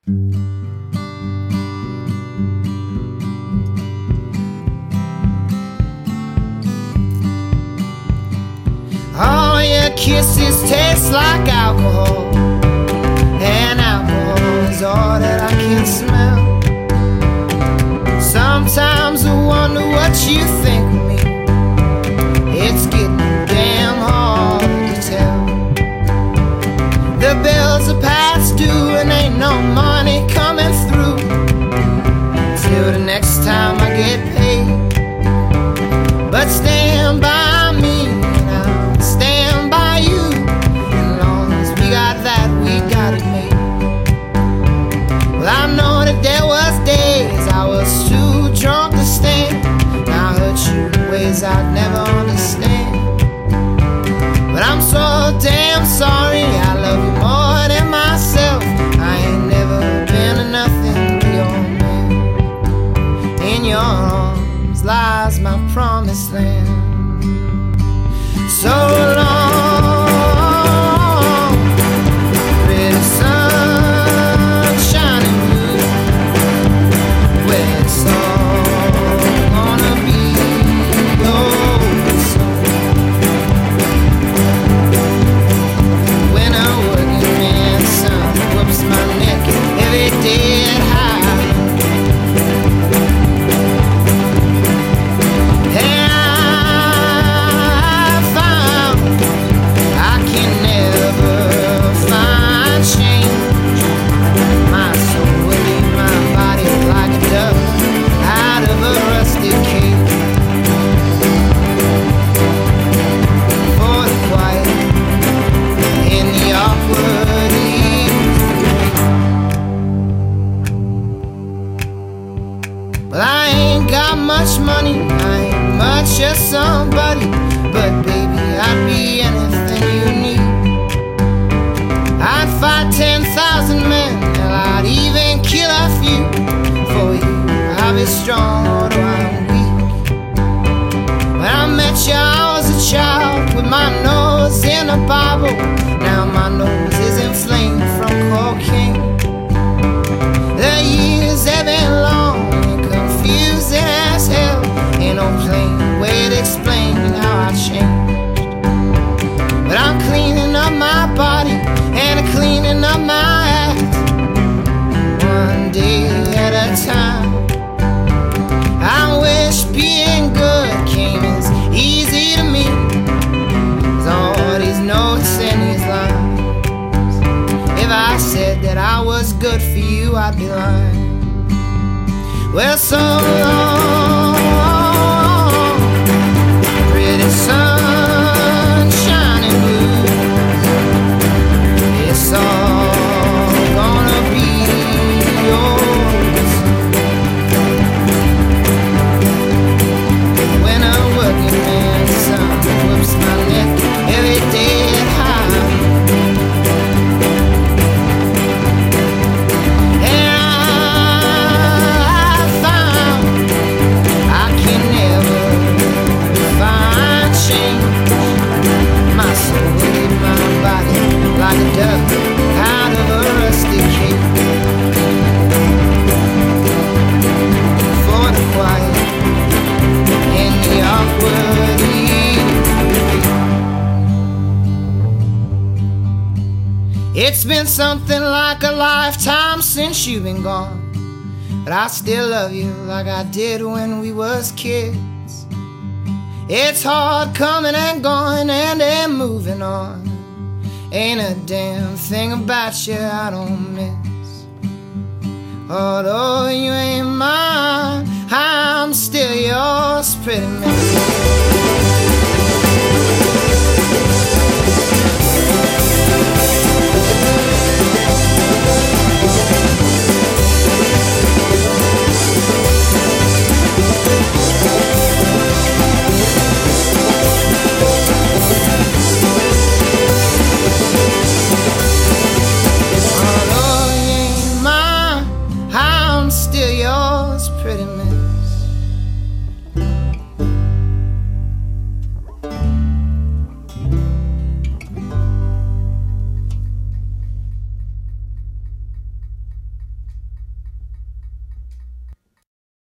All your kisses taste like alcohol, and alcohol is all that I can smell. Sometimes I wonder what you think of me. It's getting damn hard to tell. The bills are past due and ain't no money coming through till the next time I get paid. But stand by me and I'll stand by you. As long as we got that, we got it made. Well, I know that there was days I was too drunk to stand. I hurt you in ways I'd never understand. But I'm so damn sorry, I love you more than myself. I ain't never been a nothing to your man. In your arms lies my promised land. So long, pretty sunshine and blue, where it's all gonna be over soon. When a working man's son whoops my neck every day at high, and I found I can never find change. My soul will leave my body like a dove out of a rusty cage. For the quiet in the awkward evening. Well, I ain't got much money, I ain't much of somebody, but baby, I'd be anything you need. I'd fight 10,000 men, hell, I'd even kill a few for you. I'll be strong, although I'm weak. When I met you, I was a child with my nose in the Bible. Now my nose is inflamed from cocaine. The years have been long and confusing as hell. Ain't no plain way to explain how I changed. But I'm cleaning up my body and cleaning up my act, one day at a time. I wish being good came as easy to me as all these notes and these lines. If I said that I was good for you, I'd be lying. Well, so long, pretty sunshine and blue, it's all gonna be yours. When a working man's son whoops my neck every day at high, and I found I can never find change. My soul will leave my body like a dove out of a rusty cage. For the quiet in the awkward evening. It's been something like a lifetime since you've been gone, but I still love you like I did when we was kids. It's hard coming and going and then moving on. Ain't a damn thing about you I don't miss. Although you ain't mine, I'm still yours, pretty miss.